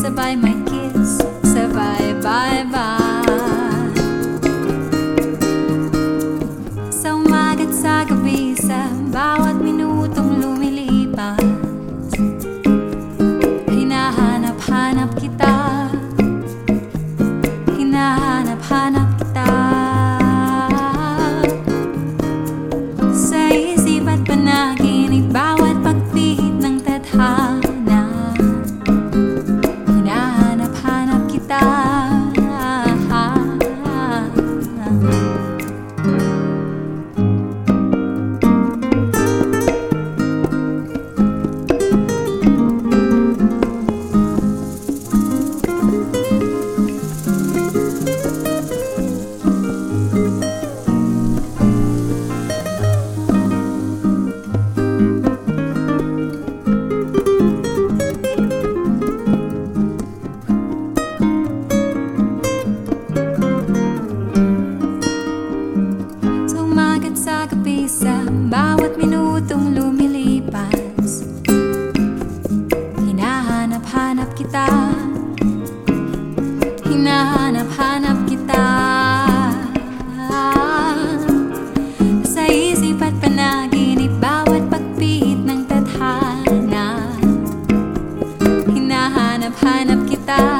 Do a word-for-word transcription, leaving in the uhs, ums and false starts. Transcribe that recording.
sabay may kiss, sabay bye-bye. Sa umaga't sa gabi, sa bawat minutong lumilipas, hinahanap-hanap kita, hinahanap-hanap kita. Sa isip at panaginip, bawat pagpihit ng tadhana, hinahanap-hanap kita. Sa gabi, sa bawat minutong lumilipas, hinahanap-hanap kita, hinahanap-hanap kita. Sa isip at panaginip, bawat pagpihit ng tadhana, hinahanap-hanap kita.